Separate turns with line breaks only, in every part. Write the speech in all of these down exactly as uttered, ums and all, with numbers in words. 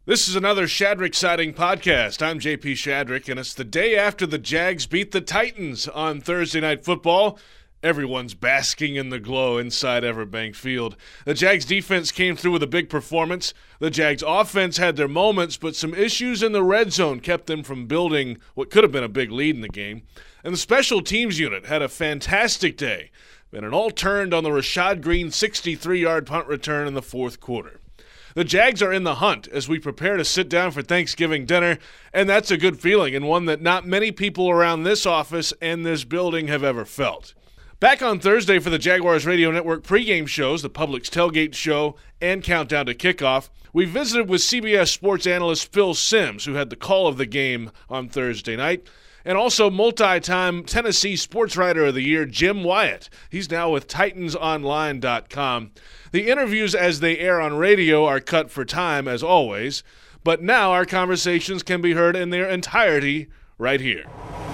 This is another Shadrick Sighting podcast. I'm J P Shadrick, and it's the day after the Jags beat the Titans on Thursday Night Football. Everyone's basking in the glow inside Everbank Field. The Jags defense came through with a big performance. The Jags offense had their moments, but some issues in the red zone kept them from building what could have been a big lead in the game. And the special teams unit had a fantastic day, and it all turned on the Rashad Green sixty-three-yard punt return in the fourth quarter. The Jags are in the hunt as we prepare to sit down for Thanksgiving dinner, and that's a good feeling and one that not many people around this office and this building have ever felt. Back on Thursday for the Jaguars Radio Network pregame shows, the Publix Tailgate Show, and Countdown to Kickoff, we visited with C B S sports analyst Phil Simms, who had the call of the game on Thursday night, and also multi-time Tennessee Sports Writer of the Year, Jim Wyatt. He's now with Titans Online dot com. The interviews as they air on radio are cut for time, as always, but now our conversations can be heard in their entirety right here.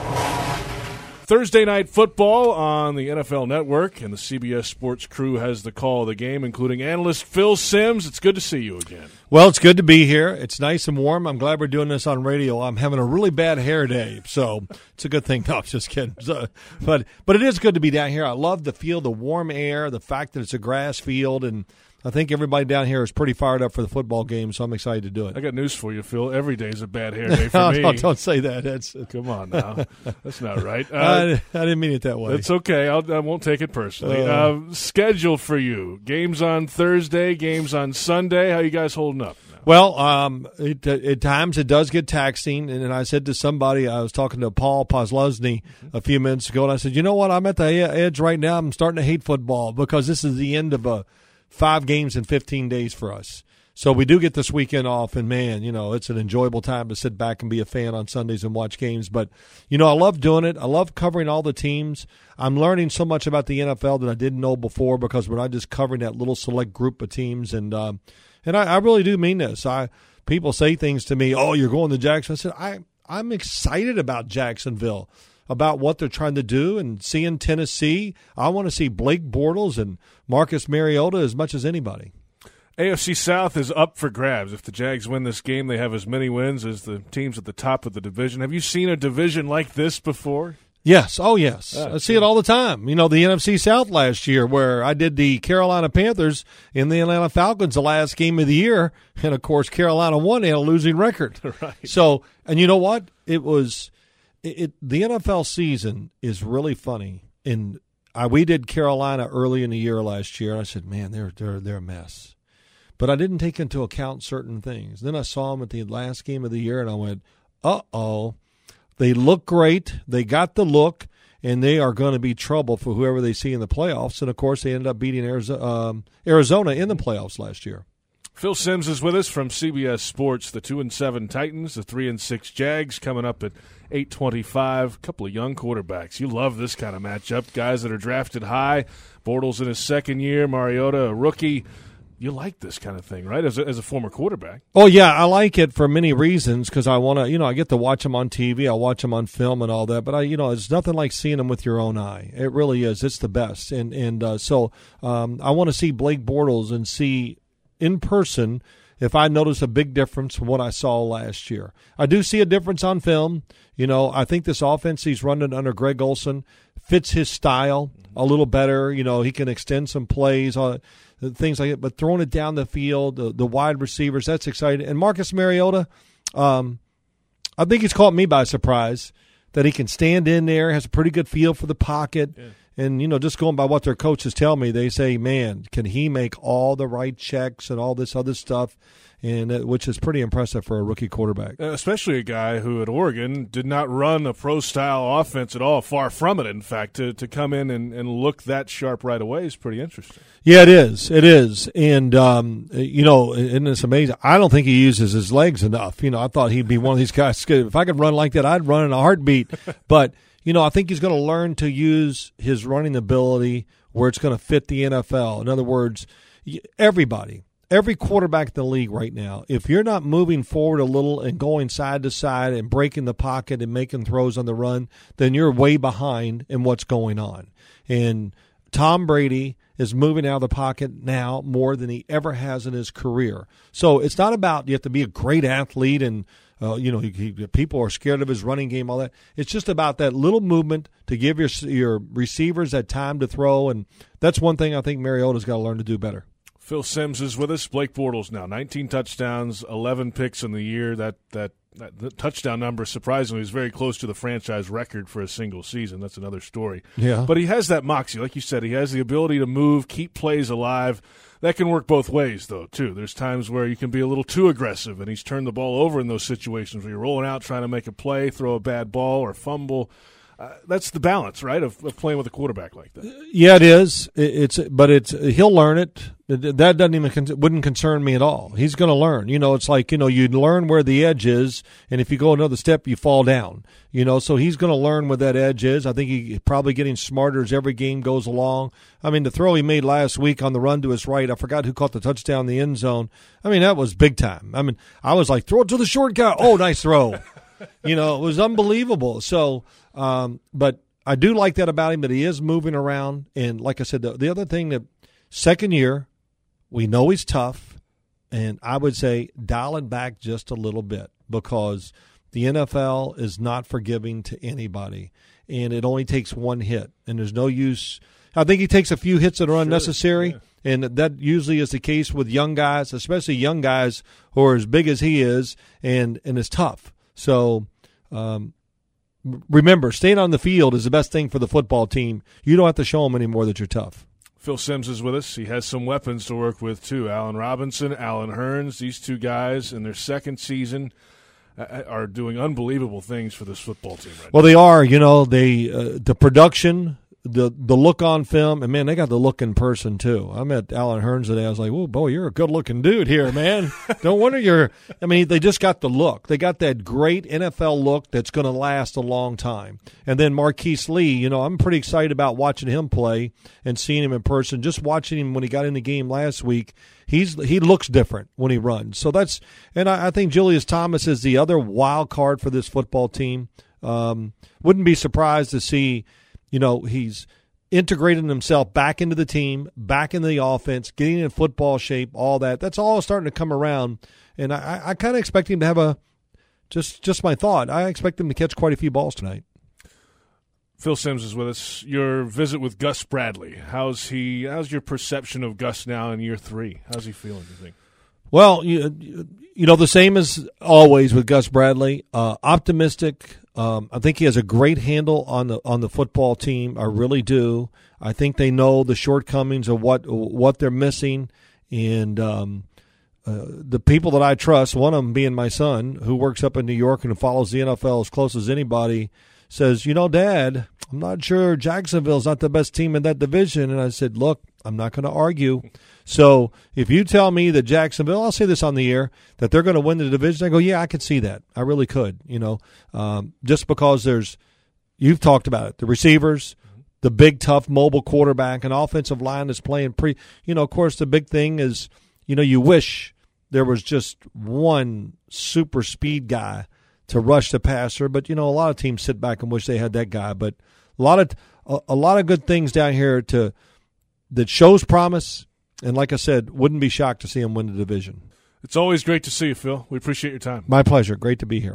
Thursday Night Football on the N F L Network, and the C B S Sports crew has the call of the game, including analyst Phil Simms. It's good to see you again.
Well, it's good to be here. It's nice and warm. I'm glad we're doing this on radio. I'm having a really bad hair day, so it's a good thing. No, I'm just kidding. So, but but it is good to be down here. I love the feel, the warm air, the fact that it's a grass field, and I think everybody down here is pretty fired up for the football game, so I'm excited to do it.
I got news for you, Phil. Every day is a bad hair day for
no,
me.
No, don't say that. That's
Come on now. That's not right. Uh,
I, I didn't mean it that way.
It's okay. I'll, I won't take it personally.
Uh,
uh, schedule for you. Games on Thursday, games on Sunday. How you guys holding up?
Well, um, it, uh, at times it does get taxing, and, and I said to somebody, I was talking to Paul Posluszny a few minutes ago, and I said, you know what, I'm at the edge right now. I'm starting to hate football because this is the end of a five games in fifteen days for us. So we do get this weekend off, and, man, you know, it's an enjoyable time to sit back and be a fan on Sundays and watch games. But, you know, I love doing it. I love covering all the teams. I'm learning so much about the N F L that I didn't know before because we're not just covering that little select group of teams, and um, – And I, I really do mean this. I people say things to me, oh, you're going to Jacksonville. I said, I, I'm excited about Jacksonville, about what they're trying to do, and seeing Tennessee. I want to see Blake Bortles and Marcus Mariota as much as anybody.
A F C South is up for grabs. If the Jags win this game, they have as many wins as the teams at the top of the division. Have you seen a division like this before?
Yes. Oh, yes.
Ah,
I see it all the time. You know, the N F C South last year where I did the Carolina Panthers and the Atlanta Falcons the last game of the year. And, of course, Carolina won. They had a losing record.
Right.
So, and you know what? It was it, it the N F L season is really funny. And I, we did Carolina early in the year last year. And I said, man, they're, they're, they're a mess. But I didn't take into account certain things. Then I saw them at the last game of the year, and I went, uh-oh. They look great. They got the look, and they are going to be trouble for whoever they see in the playoffs. And, of course, they ended up beating Arizona, um, Arizona in the playoffs last year.
Phil Simms is with us from C B S Sports. The two and seven Titans, the three and six Jags coming up at eight twenty-five. A couple of young quarterbacks. You love this kind of matchup. Guys that are drafted high. Bortles in his second year. Mariota, a rookie. You like this kind of thing, right, as a, as a former quarterback?
Oh, yeah, I like it for many reasons because I want to, you know, I get to watch them on T V. I watch them on film and all that. But, I, you know, it's nothing like seeing them with your own eye. It really is. It's the best. And and uh, so um, I want to see Blake Bortles and see in person if I notice a big difference from what I saw last year. I do see a difference on film. You know, I think this offense he's running under Greg Olson fits his style a little better. You know, he can extend some plays on things like that, but throwing it down the field, the, the wide receivers, that's exciting. And Marcus Mariota, um, I think he's caught me by surprise that he can stand in there, has a pretty good feel for the pocket. Yeah. And, you know, just going by what their coaches tell me, they say, man, can he make all the right checks and all this other stuff, and uh, which is pretty impressive for a rookie quarterback.
Especially a guy who at Oregon did not run a pro-style offense at all, far from it, in fact. To, to come in and, and look that sharp right away is pretty interesting.
Yeah, it is. It is. And, um, you know, and it's amazing. I don't think he uses his legs enough. You know, I thought he'd be one of these guys. If I could run like that, I'd run in a heartbeat. But, you know, I think he's going to learn to use his running ability where it's going to fit the N F L. In other words, everybody, every quarterback in the league right now, if you're not moving forward a little and going side to side and breaking the pocket and making throws on the run, then you're way behind in what's going on. And Tom Brady is moving out of the pocket now more than he ever has in his career. So it's not about you have to be a great athlete and uh, you know he, he, people are scared of his running game, all that. It's just about that little movement to give your your receivers that time to throw, and that's one thing I think Mariota's got to learn to do better.
Phil Simms is with us. Blake Bortles now, nineteen touchdowns, eleven picks in the year. That that, that the touchdown number, surprisingly, is very close to the franchise record for a single season. That's another story.
Yeah.
But he has that moxie. Like you said, he has the ability to move, keep plays alive. That can work both ways, though, too. There's times where you can be a little too aggressive, and he's turned the ball over in those situations where you're rolling out, trying to make a play, throw a bad ball, or fumble. Uh, that's the balance, right, of, of playing with a quarterback like that.
Yeah, it is. It, it's but it's he'll learn it. That doesn't even con- wouldn't concern me at all. He's going to learn. You know, it's like you know you learn where the edge is, and if you go another step, you fall down. You know, so he's going to learn where that edge is. I think he's probably getting smarter as every game goes along. I mean, the throw he made last week on the run to his right, I forgot who caught the touchdown in the end zone. I mean, that was big time. I mean, I was like, throw it to the short guy. Oh, nice throw. You know, it was unbelievable. So, um, but I do like that about him, that he is moving around. And like I said, the, the other thing that second year, we know he's tough. And I would say dial it back just a little bit because the N F L is not forgiving to anybody. And it only takes one hit. And there's no use. I think he takes a few hits that are unnecessary. Sure, yeah. And that usually is the case with young guys, especially young guys who are as big as he is, and, and it's tough. So um, remember, staying on the field is the best thing for the football team. You don't have to show them anymore that you're tough.
Phil Simms is with us. He has some weapons to work with, too. Allen Robinson, Allen Hurns, these two guys in their second season uh, are doing unbelievable things for this football team right
well,
now.
They are. You know, they uh, the production, the the look on film, and, man, they got the look in person, too. I met Allen Hurns today. I was like, oh, boy, you're a good-looking dude here, man. Don't wonder you're – I mean, they just got the look. They got that great N F L look that's going to last a long time. And then Marquise Lee, you know, I'm pretty excited about watching him play and seeing him in person. Just watching him when he got in the game last week, he's he looks different when he runs. So that's – and I, I think Julius Thomas is the other wild card for this football team. Um, wouldn't be surprised to see – You know, he's integrating himself back into the team, back into the offense, getting in football shape, all that. That's all starting to come around. And I, I kind of expect him to have a just just my thought. I expect him to catch quite a few balls tonight.
Phil Simms is with us. Your visit with Gus Bradley. How's he? How's your perception of Gus now in year three? How's he feeling, do you think?
Well, you, you know, the same as always with Gus Bradley. Uh, optimistic. Um, I think he has a great handle on the on the football team. I really do. I think they know the shortcomings of what what they're missing, and um, uh, the people that I trust, one of them being my son, who works up in New York and follows the N F L as close as anybody, says, you know, Dad, I'm not sure Jacksonville's not the best team in that division. And I said, look, I'm not going to argue. So if you tell me that Jacksonville, I'll say this on the air, that they're going to win the division, I go, yeah, I could see that. I really could, you know, um, just because there's, you've talked about it, the receivers, the big, tough, mobile quarterback, an offensive line that's playing pre, you know, of course, the big thing is, you know, you wish there was just one super speed guy to rush the passer, but, you know, a lot of teams sit back and wish they had that guy, but a lot of, a, a lot of good things down here to, that shows promise. And like I said, wouldn't be shocked to see him win the division.
It's always great to see you, Phil. We appreciate your time.
My pleasure. Great to be here.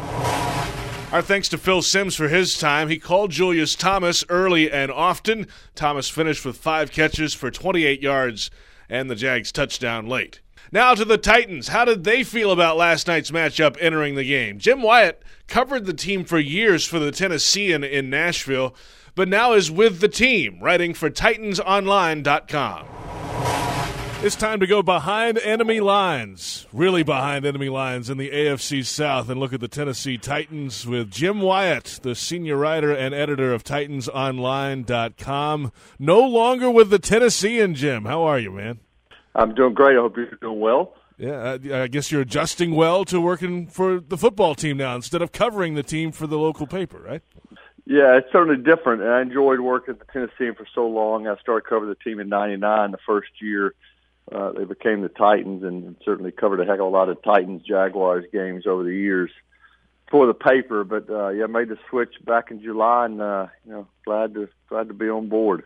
Our thanks to Phil Simms for his time. He called Julius Thomas early and often. Thomas finished with five catches for twenty-eight yards and the Jags touchdown late. Now to the Titans. How did they feel about last night's matchup entering the game? Jim Wyatt covered the team for years for the Tennessean in Nashville, but now is with the team, writing for Titans Online dot com. It's time to go behind enemy lines, really behind enemy lines in the A F C South, and look at the Tennessee Titans with Jim Wyatt, the senior writer and editor of Titans Online dot com. No longer with the Tennessean, Jim. How are you, man?
I'm doing great. I hope you're doing well.
Yeah, I, I guess you're adjusting well to working for the football team now instead of covering the team for the local paper, right?
Yeah, it's certainly different, and I enjoyed working at the Tennessean for so long. I started covering the team in ninety-nine, the first year. Uh, they became the Titans, and certainly covered a heck of a lot of Titans-Jaguars games over the years for the paper. But, uh, yeah, made the switch back in July, and, uh, you know, glad to glad to be on board.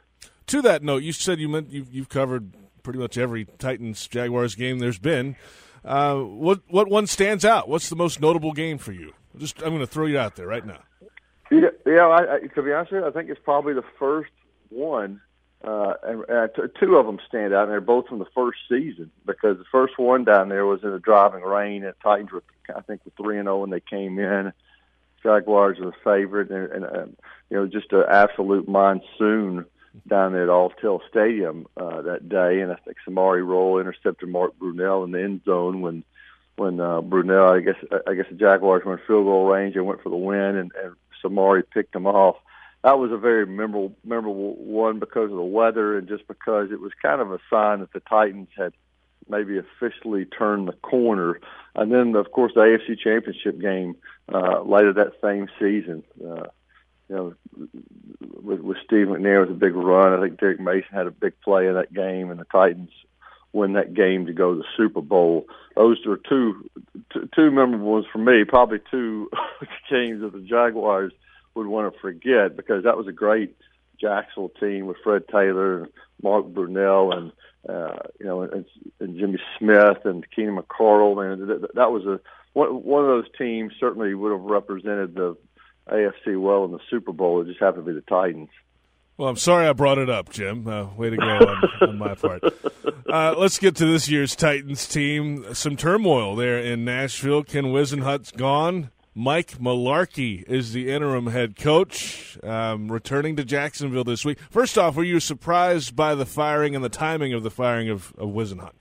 to that note, you said you meant you've, you've covered pretty much every Titans-Jaguars game there's been. Uh, what what one stands out? What's the most notable game for you? Just I'm going to throw you out there right now.
Yeah, yeah I, I, to be honest with you, I think it's probably the first one. Uh, and, and t- two of them stand out, and they're both from the first season, because the first one down there was in the driving rain, and Titans were, I think, were three and zero when they came in. Jaguars were the favorite, and, and uh, you know, just an absolute monsoon down there at Alltel Stadium uh, that day, and I think Samari Rolle intercepted Mark Brunell in the end zone when when uh, Brunell, I guess, I guess the Jaguars were in field goal range and went for the win, and, and Samari picked them off. That was a very memorable, memorable one because of the weather and just because it was kind of a sign that the Titans had maybe officially turned the corner. And then, of course, the A F C Championship game uh, later that same season. Uh, you know, with, with Steve McNair was a big run. I think Derek Mason had a big play in that game, and the Titans win that game to go to the Super Bowl. Those are two, two, two memorable ones for me, probably two games that the Jaguars would want to forget, because that was a great Jacksonville team with Fred Taylor and Mark Brunell and uh, you know and, and Jimmy Smith and Keenan McCardle. Man, that, that was a one, one of those teams certainly would have represented the A F C well in the Super Bowl. It just happened to be the Titans.
Well, I'm sorry I brought it up, Jim. Uh, way to go on, on my part. Uh, let's get to this year's Titans team. Some turmoil there in Nashville. Ken Whisenhunt's gone. Mike Mularkey is the interim head coach, um, returning to Jacksonville this week. First off, were you surprised by the firing and the timing of the firing of, of Whisenhunt?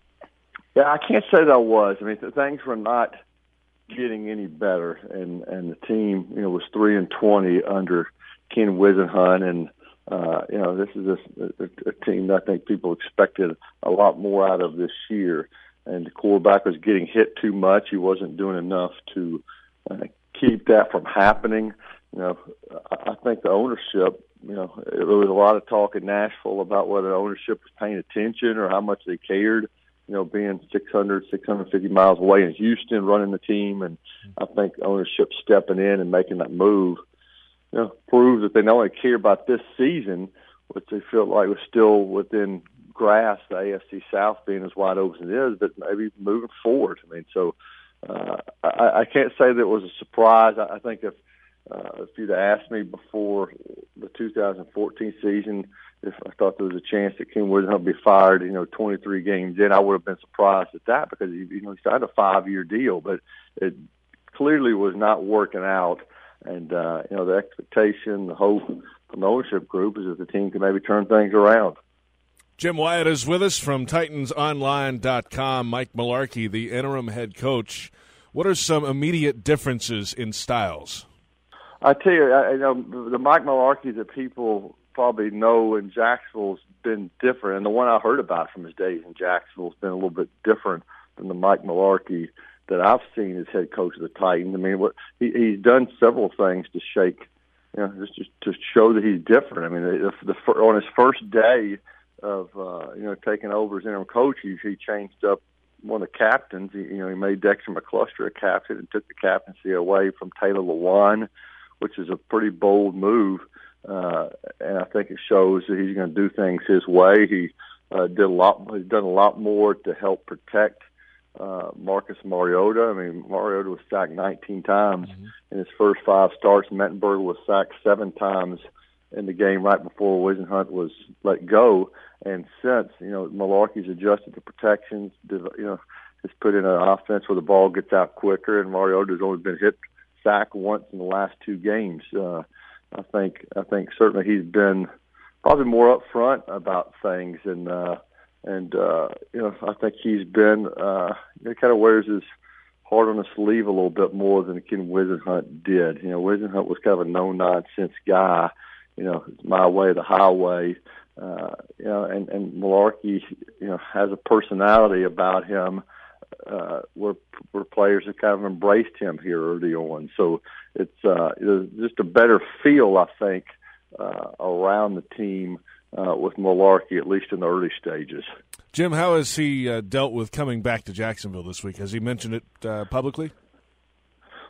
Yeah, I can't say that I was. I mean, things were not getting any better, and, and the team, you know, was three and twenty under Ken Whisenhunt, and uh, you know, this is a, a, a team that I think people expected a lot more out of this year, and the quarterback was getting hit too much. He wasn't doing enough to Uh, keep that from happening. You know, I, I think the ownership, you know, there was a lot of talk in Nashville about whether ownership was paying attention or how much they cared, you know, being six hundred, six hundred fifty miles away in Houston, running the team. And I think ownership stepping in and making that move, you know, proves that they not only care about this season, which they felt like was still within grasp, the A F C South being as wide open as it is, but maybe moving forward. I mean, so, Uh, I, I can't say that it was a surprise. I, I think if uh, if you'd asked me before the two thousand fourteen season if I thought there was a chance that Ken Whisenhunt would be fired, you know, twenty-three games in, I would have been surprised at that, because he, you know, he signed a five-year deal, but it clearly was not working out. And uh, you know, the expectation, the hope from the ownership group is that the team can maybe turn things around.
Jim Wyatt is with us from Titans Online dot com. Mike Mularkey, the interim head coach. What are some immediate differences in styles?
I tell you, I, you know, the Mike Mularkey that people probably know in Jacksonville's been different, and the one I heard about from his days in Jacksonville has been a little bit different than the Mike Mularkey that I've seen as head coach of the Titans. I mean, what he, he's done several things to shake, you know, just, just to show that he's different. I mean, the, the, on his first day of uh, you know, taking over as interim coach, he, he changed up one of the captains. He, you know, he made Dexter McCluster a captain and took the captaincy away from Taylor Lewan, which is a pretty bold move. Uh, and I think it shows that he's going to do things his way. He uh, did a lot. He's done a lot more to help protect uh, Marcus Mariota. I mean, Mariota was sacked nineteen times mm-hmm. in his first five starts. Mettenberger was sacked seven times in the game right before Whisenhunt was let go. And since, you know, Mularkey's adjusted to protections, you know, has put in an offense where the ball gets out quicker, and Mariota's only been hit sacked once in the last two games. Uh, I think I think certainly he's been probably more upfront about things, and uh, and uh, you know, I think he's been uh, he kind of wears his heart on his sleeve a little bit more than Ken Whisenhunt did. You know, Whisenhunt was kind of a no nonsense guy. You know, it's my way or the highway. Uh, you know, and, and Mularkey, you know, has a personality about him uh, where where players have kind of embraced him here early on. So it's uh, it's just a better feel, I think, uh, around the team uh, with Mularkey, at least in the early stages.
Jim, how has he uh, dealt with coming back to Jacksonville this week? Has he mentioned it uh, publicly?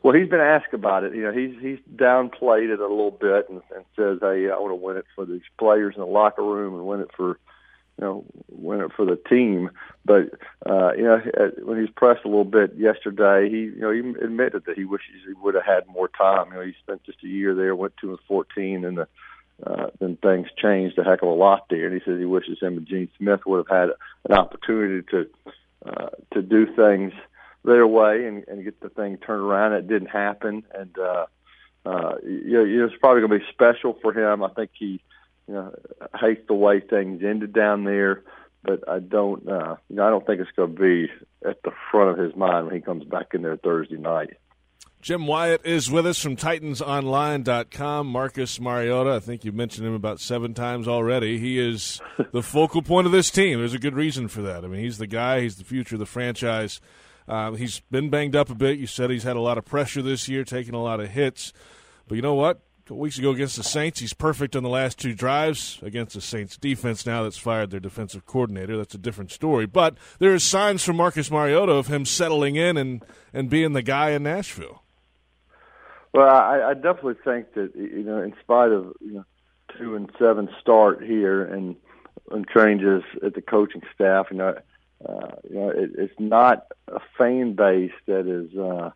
Well, he's been asked about it. You know, he's he's downplayed it a little bit and, and says, "Hey, I want to win it for these players in the locker room and win it for, you know, win it for the team." But uh, you know, when he was pressed a little bit yesterday, he you know he admitted that he wishes he would have had more time. You know, he spent just a year there, went two and fourteen, and the uh, then things changed a heck of a lot there. And he says he wishes him and Gene Smith would have had an opportunity to uh, to do things their way and, and get the thing turned around. It didn't happen, and uh, uh, you know, you know, it's probably going to be special for him. I think he, you know, hates the way things ended down there, but I don't, uh, you know, I don't think it's going to be at the front of his mind when he comes back in there Thursday night.
Jim Wyatt is with us from Titans Online dot com. Marcus Mariota, I think you've mentioned him about seven times already. He is the focal point of this team. There's a good reason for that. I mean, he's the guy. He's the future of the franchise. Uh, he's been banged up a bit. You said he's had a lot of pressure this year, taking a lot of hits. But you know what? A couple weeks ago against the Saints, he's perfect on the last two drives. Against the Saints defense now that's fired their defensive coordinator, that's a different story. But there are signs from Marcus Mariota of him settling in and, and being the guy in Nashville.
Well, I, I definitely think that, you know, in spite of, you know, two and seven start here and, and changes at the coaching staff, you know, Uh, you know, it, it's not a fan base that is uh,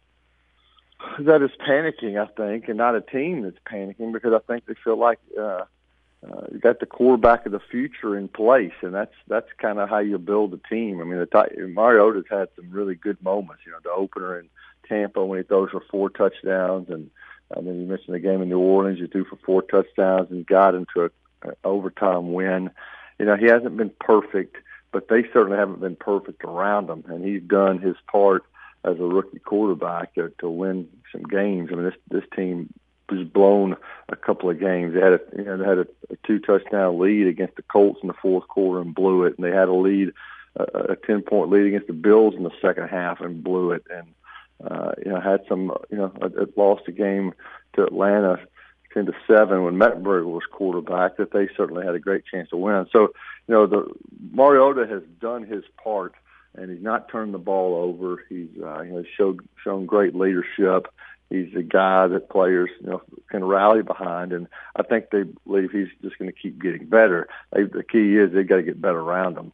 that is panicking, I think, and not a team that's panicking, because I think they feel like uh, uh, you got the quarterback of the future in place, and that's that's kind of how you build a team. I mean, the Mariota's had some really good moments. You know, the opener in Tampa when he throws for four touchdowns, and I mean, you mentioned the game in New Orleans, he threw for four touchdowns and got into an overtime win. You know, he hasn't been perfect, but they certainly haven't been perfect around him, and he's done his part as a rookie quarterback to, to win some games. I mean, this this team was blown a couple of games. They had a you know they had a, a two touchdown lead against the Colts in the fourth quarter and blew it, and they had a lead a, a ten point lead against the Bills in the second half and blew it, and uh, you know had some you know it lost a game to Atlanta ten to seven when Mettenberger was quarterback that they certainly had a great chance to win. So, you know, the Mariota has done his part, and he's not turned the ball over. He's uh, you know showed shown great leadership. He's a guy that players you know can rally behind, and I think they believe he's just going to keep getting better. They, the key is they've got to get better around him.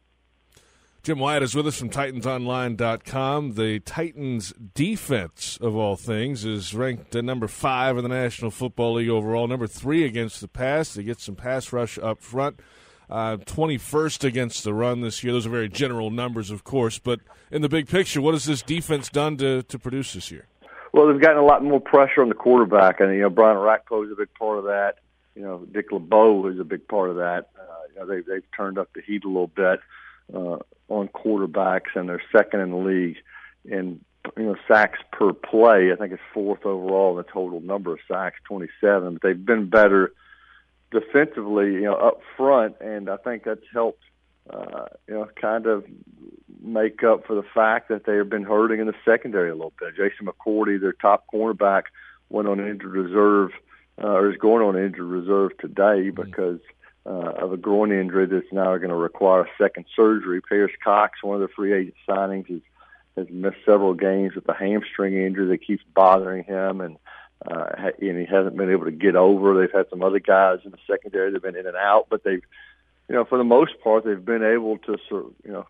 Jim Wyatt is with us from Titans Online dot com. The Titans' defense, of all things, is ranked at number five in the National Football League overall, number three against the pass. They get some pass rush up front, uh, twenty-first against the run this year. Those are very general numbers, of course, but in the big picture, what has this defense done to, to produce this year?
Well, they've gotten a lot more pressure on the quarterback, and, you know, Brian Orakpo is a big part of that. You know, Dick LeBeau is a big part of that. Uh, you know, they, they've turned up the heat a little bit uh, on quarterbacks, and they're second in the league in you know sacks per play. I think it's fourth overall in the total number of sacks, twenty-seven. But they've been better defensively, you know, up front, and I think that's helped, uh, you know, kind of make up for the fact that they have been hurting in the secondary a little bit. Jason McCourty, their top cornerback, went on injured reserve, uh, or is going on injured reserve today because uh, of a groin injury that's now going to require a second surgery. Paris Cox, one of the free agent signings, has, has missed several games with a hamstring injury that keeps bothering him, and uh, and he hasn't been able to get over. They've had some other guys in the secondary that have been in and out, but they've, you know, for the most part, they've been able to, you know,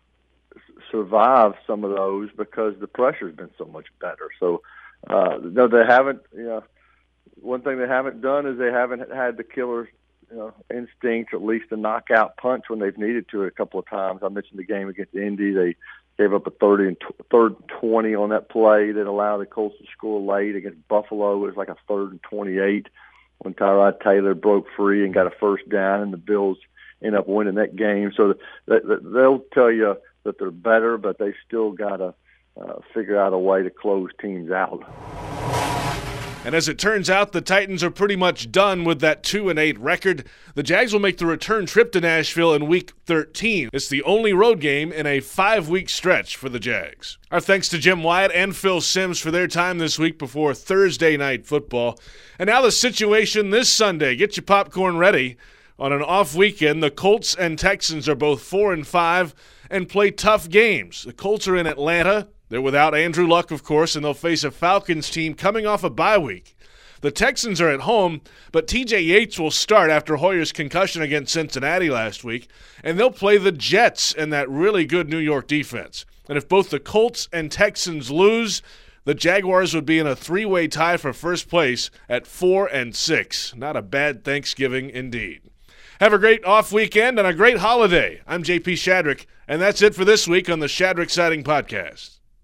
survive some of those because the pressure's been so much better. So, uh, no, they haven't, you know, one thing they haven't done is they haven't had the killer, you know, instinct, or at least a knockout punch when they've needed to a couple of times. I mentioned the game against Indy. They gave up a thirty and t- third twenty on that play that allowed the Colts to score late. Against Buffalo, it was like a third and twenty-eight when Tyrod Taylor broke free and got a first down, and the Bills ended up winning that game. So they'll tell you that they're better, but they still got to uh, figure out a way to close teams out.
And as it turns out, the Titans are pretty much done with that two and eight record. The Jags will make the return trip to Nashville in Week thirteen. It's the only road game in a five-week stretch for the Jags. Our thanks to Jim Wyatt and Phil Simms for their time this week before Thursday Night Football. And now the situation this Sunday. Get your popcorn ready. On an off weekend, the Colts and Texans are both four and five and play tough games. The Colts are in Atlanta. They're without Andrew Luck, of course, and they'll face a Falcons team coming off a bye week. The Texans are at home, but T J Yates will start after Hoyer's concussion against Cincinnati last week, and they'll play the Jets and that really good New York defense. And if both the Colts and Texans lose, the Jaguars would be in a three-way tie for first place at four and six. Not a bad Thanksgiving indeed. Have a great off weekend and a great holiday. I'm J P Shadrick, and that's it for this week on the Shadrick Siding Podcast.